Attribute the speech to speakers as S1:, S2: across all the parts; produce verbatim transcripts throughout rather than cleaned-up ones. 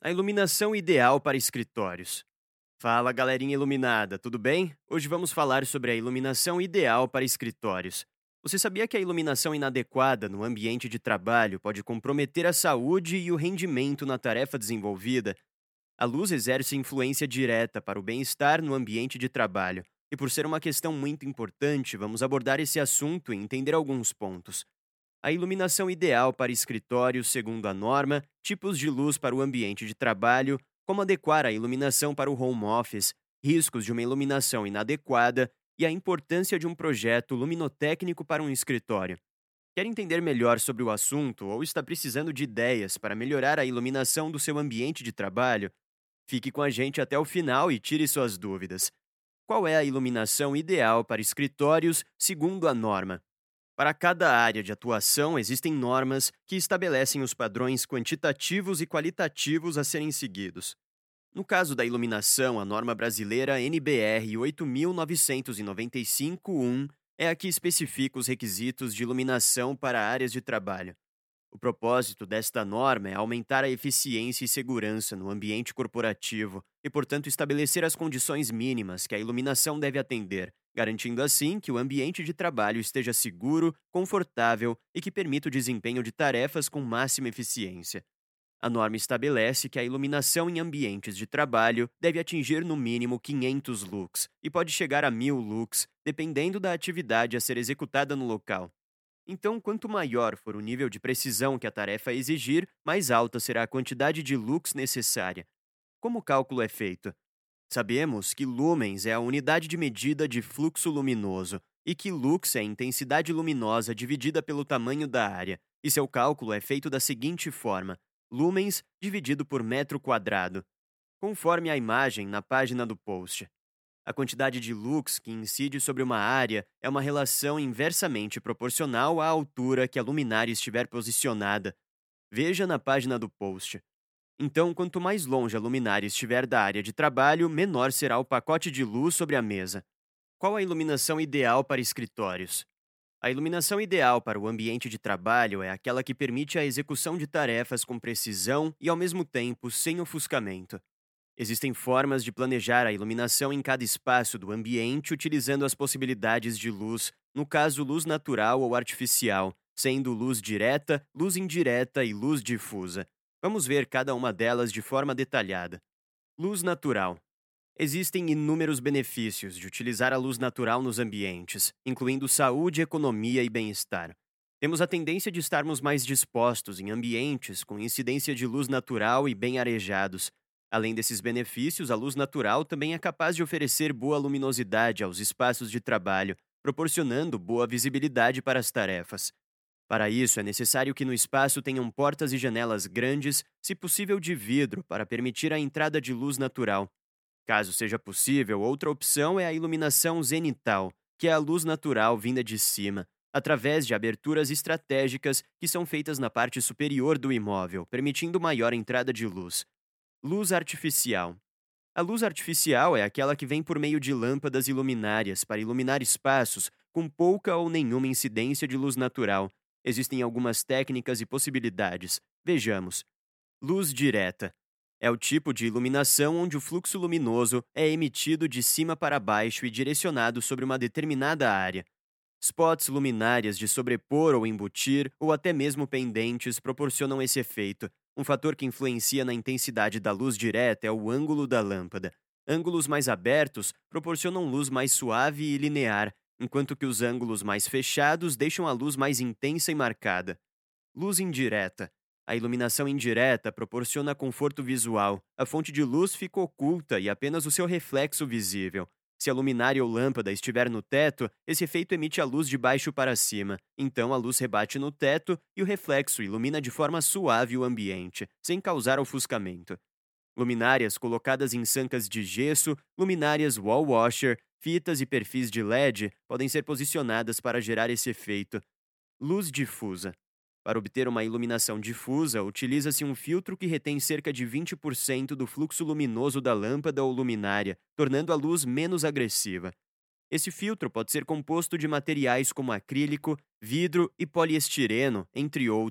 S1: A iluminação ideal para escritórios. Fala, galerinha iluminada, tudo bem? Hoje vamos falar sobre a iluminação ideal para escritórios. Você sabia que a iluminação inadequada no ambiente de trabalho pode comprometer a saúde e o rendimento na tarefa desenvolvida? A luz exerce influência direta para o bem-estar no ambiente de trabalho, e por ser uma questão muito importante, vamos abordar esse assunto e entender alguns pontos. A iluminação ideal para escritórios segundo a norma, tipos de luz para o ambiente de trabalho, como adequar a iluminação para o home office, riscos de uma iluminação inadequada e a importância de um projeto luminotécnico para um escritório. Quer entender melhor sobre o assunto ou está precisando de ideias para melhorar a iluminação do seu ambiente de trabalho? Fique com a gente até o final e tire suas dúvidas. Qual é a iluminação ideal para escritórios segundo a norma? Para cada área de atuação, existem normas que estabelecem os padrões quantitativos e qualitativos a serem seguidos. No caso da iluminação, a norma brasileira N B R oito mil novecentos e noventa e cinco ponto um é a que especifica os requisitos de iluminação para áreas de trabalho. O propósito desta norma é aumentar a eficiência e segurança no ambiente corporativo e, portanto, estabelecer as condições mínimas que a iluminação deve atender, garantindo assim que o ambiente de trabalho esteja seguro, confortável e que permita o desempenho de tarefas com máxima eficiência. A norma estabelece que a iluminação em ambientes de trabalho deve atingir no mínimo quinhentos lux e pode chegar a mil lux, dependendo da atividade a ser executada no local. Então, quanto maior for o nível de precisão que a tarefa exigir, mais alta será a quantidade de lux necessária. Como o cálculo é feito? Sabemos que lumens é a unidade de medida de fluxo luminoso e que lux é a intensidade luminosa dividida pelo tamanho da área, e seu cálculo é feito da seguinte forma: lumens dividido por metro quadrado, conforme a imagem na página do post. A quantidade de lux que incide sobre uma área é uma relação inversamente proporcional à altura que a luminária estiver posicionada. Veja na página do post. Então, quanto mais longe a luminária estiver da área de trabalho, menor será o pacote de luz sobre a mesa. Qual a iluminação ideal para escritórios? A iluminação ideal para o ambiente de trabalho é aquela que permite a execução de tarefas com precisão e, ao mesmo tempo, sem ofuscamento. Existem formas de planejar a iluminação em cada espaço do ambiente utilizando as possibilidades de luz, no caso luz natural ou artificial, sendo luz direta, luz indireta e luz difusa. Vamos ver cada uma delas de forma detalhada. Luz natural. Existem inúmeros benefícios de utilizar a luz natural nos ambientes, incluindo saúde, economia e bem-estar. Temos a tendência de estarmos mais dispostos em ambientes com incidência de luz natural e bem arejados. Além desses benefícios, a luz natural também é capaz de oferecer boa luminosidade aos espaços de trabalho, proporcionando boa visibilidade para as tarefas. Para isso, é necessário que no espaço tenham portas e janelas grandes, se possível de vidro, para permitir a entrada de luz natural. Caso seja possível, outra opção é a iluminação zenital, que é a luz natural vinda de cima, através de aberturas estratégicas que são feitas na parte superior do imóvel, permitindo maior entrada de luz. Luz artificial. A luz artificial é aquela que vem por meio de lâmpadas e luminárias para iluminar espaços com pouca ou nenhuma incidência de luz natural. Existem algumas técnicas e possibilidades. Vejamos. Luz direta. É o tipo de iluminação onde o fluxo luminoso é emitido de cima para baixo e direcionado sobre uma determinada área. Spots luminárias de sobrepor ou embutir, ou até mesmo pendentes, proporcionam esse efeito. Um fator que influencia na intensidade da luz direta é o ângulo da lâmpada. Ângulos mais abertos proporcionam luz mais suave e linear, enquanto que os ângulos mais fechados deixam a luz mais intensa e marcada. Luz indireta. A iluminação indireta proporciona conforto visual. A fonte de luz fica oculta e apenas o seu reflexo visível. Se a luminária ou lâmpada estiver no teto, esse efeito emite a luz de baixo para cima. Então a luz rebate no teto e o reflexo ilumina de forma suave o ambiente, sem causar ofuscamento. Luminárias colocadas em sancas de gesso, luminárias wall washer, fitas e perfis de L E D podem ser posicionadas para gerar esse efeito. Luz difusa. Para obter uma iluminação difusa, utiliza-se um filtro que retém cerca de vinte por cento do fluxo luminoso da lâmpada ou luminária, tornando a luz menos agressiva. Esse filtro pode ser composto de materiais como acrílico, vidro e poliestireno, entre outros,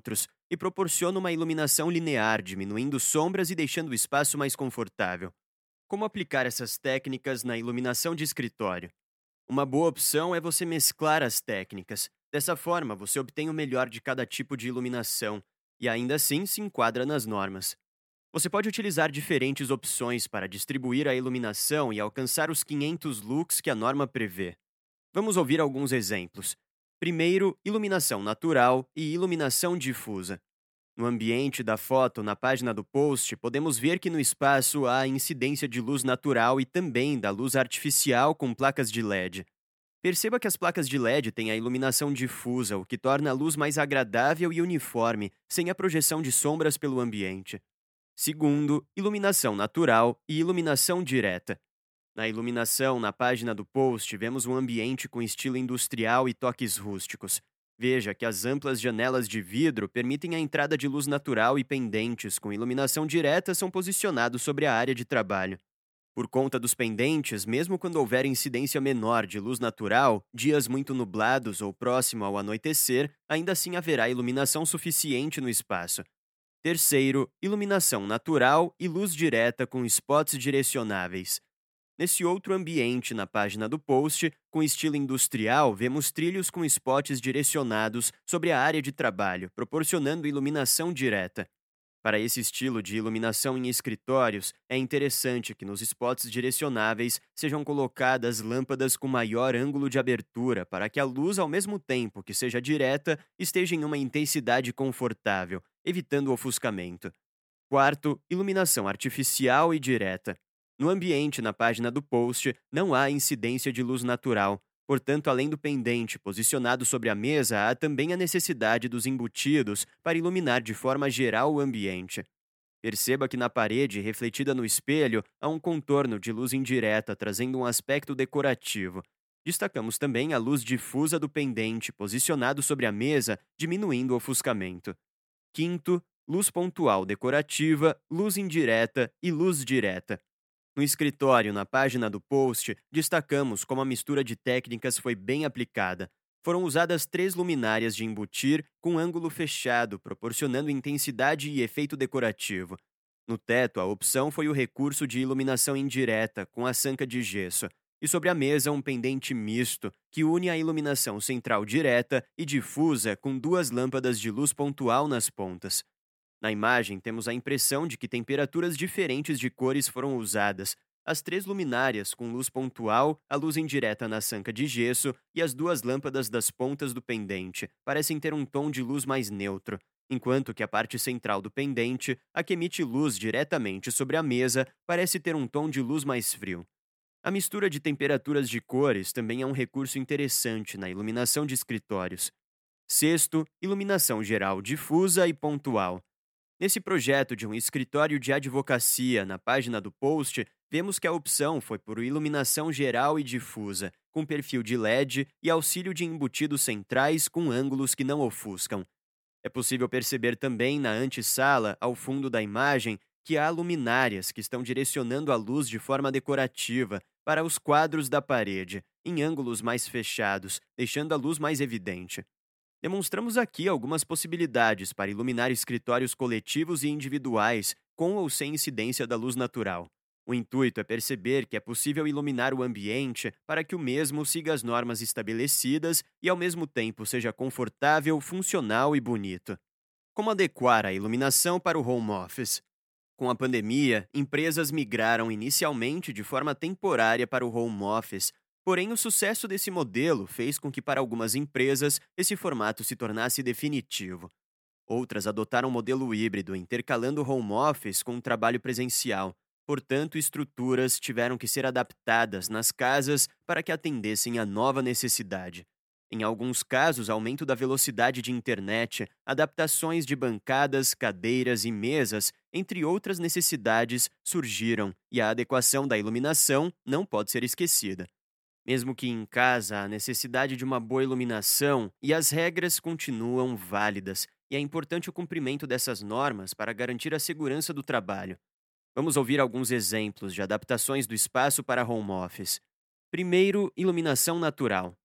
S1: e proporciona uma iluminação linear, diminuindo sombras e deixando o espaço mais confortável. Como aplicar essas técnicas na iluminação de escritório? Uma boa opção é você mesclar as técnicas. Dessa forma, você obtém o melhor de cada tipo de iluminação e ainda assim se enquadra nas normas. Você pode utilizar diferentes opções para distribuir a iluminação e alcançar os quinhentos lux que a norma prevê. Vamos ouvir alguns exemplos. Primeiro, iluminação natural e iluminação difusa. No ambiente da foto, na página do post, podemos ver que no espaço há incidência de luz natural e também da luz artificial com placas de L E D. Perceba que as placas de L E D têm a iluminação difusa, o que torna a luz mais agradável e uniforme, sem a projeção de sombras pelo ambiente. Segundo, iluminação natural e iluminação direta. Na iluminação, na página do post, vemos um ambiente com estilo industrial e toques rústicos. Veja que as amplas janelas de vidro permitem a entrada de luz natural e pendentes com iluminação direta são posicionados sobre a área de trabalho. Por conta dos pendentes, mesmo quando houver incidência menor de luz natural, dias muito nublados ou próximo ao anoitecer, ainda assim haverá iluminação suficiente no espaço. Terceiro, iluminação natural e luz direta com spots direcionáveis. Nesse outro ambiente, na página do post, com estilo industrial, vemos trilhos com spots direcionados sobre a área de trabalho, proporcionando iluminação direta. Para esse estilo de iluminação em escritórios, é interessante que nos spots direcionáveis sejam colocadas lâmpadas com maior ângulo de abertura para que a luz, ao mesmo tempo que seja direta, esteja em uma intensidade confortável, evitando o ofuscamento. Quarto, iluminação artificial e direta. No ambiente, na página do post, não há incidência de luz natural. Portanto, além do pendente posicionado sobre a mesa, há também a necessidade dos embutidos para iluminar de forma geral o ambiente. Perceba que na parede, refletida no espelho, há um contorno de luz indireta, trazendo um aspecto decorativo. Destacamos também a luz difusa do pendente posicionado sobre a mesa, diminuindo o ofuscamento. Quinto, luz pontual decorativa, luz indireta e luz direta. No escritório, na página do post, destacamos como a mistura de técnicas foi bem aplicada. Foram usadas três luminárias de embutir com ângulo fechado, proporcionando intensidade e efeito decorativo. No teto, a opção foi o recurso de iluminação indireta, com a sanca de gesso. E sobre a mesa, um pendente misto, que une a iluminação central direta e difusa com duas lâmpadas de luz pontual nas pontas. Na imagem, temos a impressão de que temperaturas diferentes de cores foram usadas. As três luminárias com luz pontual, a luz indireta na sanca de gesso e as duas lâmpadas das pontas do pendente parecem ter um tom de luz mais neutro, enquanto que a parte central do pendente, a que emite luz diretamente sobre a mesa, parece ter um tom de luz mais frio. A mistura de temperaturas de cores também é um recurso interessante na iluminação de escritórios. Sexto, iluminação geral difusa e pontual. Nesse projeto de um escritório de advocacia, na página do post, vemos que a opção foi por iluminação geral e difusa, com perfil de L E D e auxílio de embutidos centrais com ângulos que não ofuscam. É possível perceber também na antessala, ao fundo da imagem, que há luminárias que estão direcionando a luz de forma decorativa para os quadros da parede, em ângulos mais fechados, deixando a luz mais evidente. Demonstramos aqui algumas possibilidades para iluminar escritórios coletivos e individuais, com ou sem incidência da luz natural. O intuito é perceber que é possível iluminar o ambiente para que o mesmo siga as normas estabelecidas e, ao mesmo tempo, seja confortável, funcional e bonito. Como adequar a iluminação para o home office? Com a pandemia, empresas migraram inicialmente de forma temporária para o home office. Porém, o sucesso desse modelo fez com que, para algumas empresas, esse formato se tornasse definitivo. Outras adotaram o modelo híbrido, intercalando o home office com o trabalho presencial. Portanto, estruturas tiveram que ser adaptadas nas casas para que atendessem à nova necessidade. Em alguns casos, aumento da velocidade de internet, adaptações de bancadas, cadeiras e mesas, entre outras necessidades, surgiram, e a adequação da iluminação não pode ser esquecida. Mesmo que em casa há necessidade de uma boa iluminação e as regras continuam válidas, e é importante o cumprimento dessas normas para garantir a segurança do trabalho. Vamos ouvir alguns exemplos de adaptações do espaço para home office. Primeiro, iluminação natural.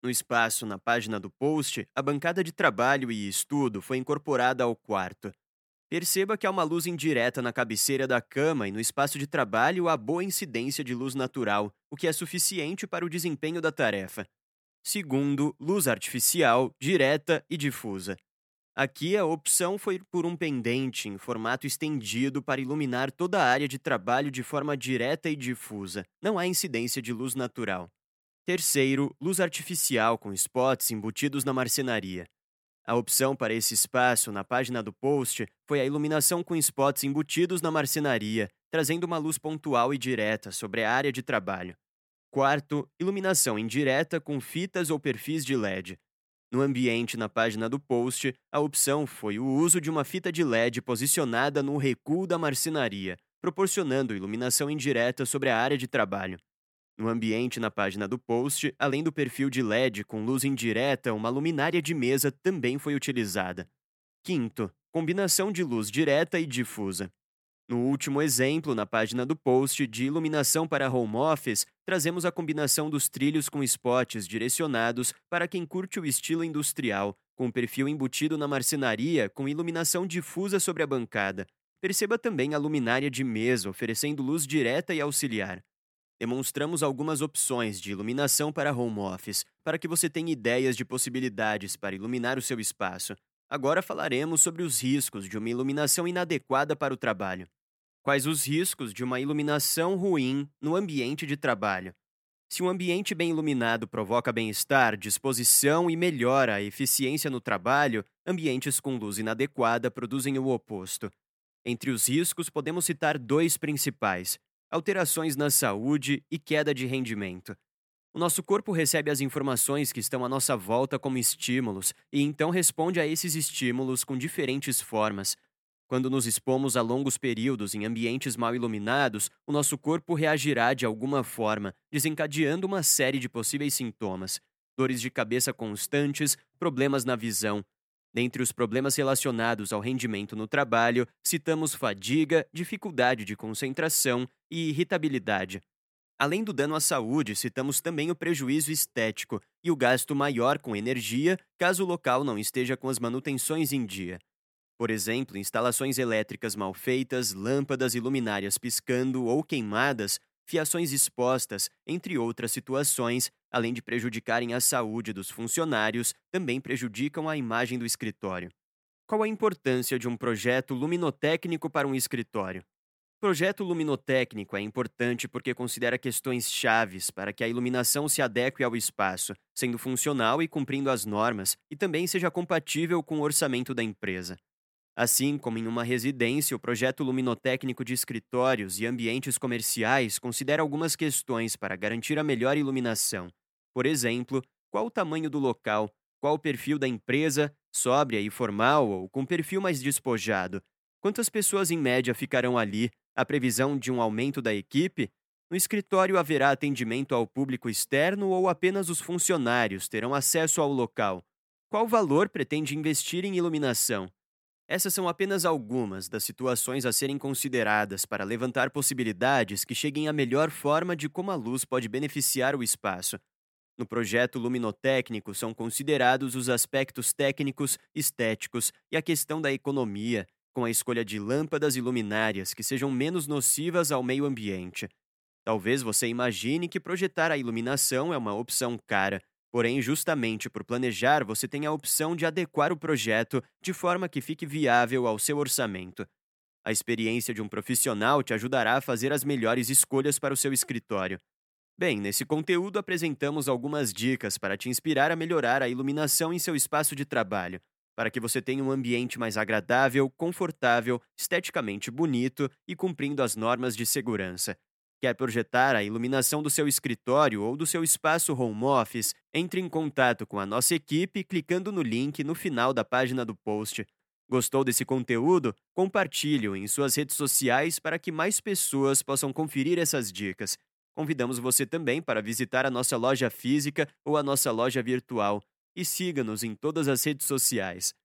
S1: No espaço na página do post, a bancada de trabalho e estudo foi incorporada ao quarto. Perceba que há uma luz indireta na cabeceira da cama e no espaço de trabalho há boa incidência de luz natural, o que é suficiente para o desempenho da tarefa. Segundo, luz artificial, direta e difusa. Aqui a opção foi por um pendente em formato estendido para iluminar toda a área de trabalho de forma direta e difusa. Não há incidência de luz natural. Terceiro, luz artificial com spots embutidos na marcenaria. A opção para esse espaço na página do post foi a iluminação com spots embutidos na marcenaria, trazendo uma luz pontual e direta sobre a área de trabalho. Quarto, iluminação indireta com fitas ou perfis de L E D. No ambiente na página do post, a opção foi o uso de uma fita de L E D posicionada no recuo da marcenaria, proporcionando iluminação indireta sobre a área de trabalho. No ambiente na página do post, além do perfil de L E D com luz indireta, uma luminária de mesa também foi utilizada. Quinto, combinação de luz direta e difusa. No último exemplo, na página do post de iluminação para home office, trazemos a combinação dos trilhos com spots direcionados para quem curte o estilo industrial, com o perfil embutido na marcenaria com iluminação difusa sobre a bancada. Perceba também a luminária de mesa oferecendo luz direta e auxiliar. Demonstramos algumas opções de iluminação para home office, para que você tenha ideias de possibilidades para iluminar o seu espaço. Agora falaremos sobre os riscos de uma iluminação inadequada para o trabalho. Quais os riscos de uma iluminação ruim no ambiente de trabalho? Se um ambiente bem iluminado provoca bem-estar, disposição e melhora a eficiência no trabalho, ambientes com luz inadequada produzem o oposto. Entre os riscos, podemos citar dois principais: alterações na saúde e queda de rendimento. O nosso corpo recebe as informações que estão à nossa volta como estímulos e então responde a esses estímulos com diferentes formas. Quando nos expomos a longos períodos em ambientes mal iluminados, o nosso corpo reagirá de alguma forma, desencadeando uma série de possíveis sintomas: dores de cabeça constantes, problemas na visão. Dentre os problemas relacionados ao rendimento no trabalho, citamos fadiga, dificuldade de concentração e irritabilidade. Além do dano à saúde, citamos também o prejuízo estético e o gasto maior com energia caso o local não esteja com as manutenções em dia. Por exemplo, instalações elétricas mal feitas, lâmpadas e luminárias piscando ou queimadas, fiações expostas, entre outras situações, além de prejudicarem a saúde dos funcionários, também prejudicam a imagem do escritório. Qual a importância de um projeto luminotécnico para um escritório? O projeto luminotécnico é importante porque considera questões chaves para que a iluminação se adeque ao espaço, sendo funcional e cumprindo as normas, e também seja compatível com o orçamento da empresa. Assim como em uma residência, o projeto luminotécnico de escritórios e ambientes comerciais considera algumas questões para garantir a melhor iluminação. Por exemplo, qual o tamanho do local, qual o perfil da empresa, sóbria e formal ou com perfil mais despojado, quantas pessoas em média ficarão ali, a previsão de um aumento da equipe. No escritório haverá atendimento ao público externo ou apenas os funcionários terão acesso ao local? Qual valor pretende investir em iluminação? Essas são apenas algumas das situações a serem consideradas para levantar possibilidades que cheguem à melhor forma de como a luz pode beneficiar o espaço. No projeto luminotécnico são considerados os aspectos técnicos, estéticos e a questão da economia, com a escolha de lâmpadas e luminárias que sejam menos nocivas ao meio ambiente. Talvez você imagine que projetar a iluminação é uma opção cara, porém, justamente por planejar, você tem a opção de adequar o projeto de forma que fique viável ao seu orçamento. A experiência de um profissional te ajudará a fazer as melhores escolhas para o seu escritório. Bem, nesse conteúdo apresentamos algumas dicas para te inspirar a melhorar a iluminação em seu espaço de trabalho, para que você tenha um ambiente mais agradável, confortável, esteticamente bonito e cumprindo as normas de segurança. Quer projetar a iluminação do seu escritório ou do seu espaço home office? Entre em contato com a nossa equipe clicando no link no final da página do post. Gostou desse conteúdo? Compartilhe-o em suas redes sociais para que mais pessoas possam conferir essas dicas. Convidamos você também para visitar a nossa loja física ou a nossa loja virtual. E siga-nos em todas as redes sociais.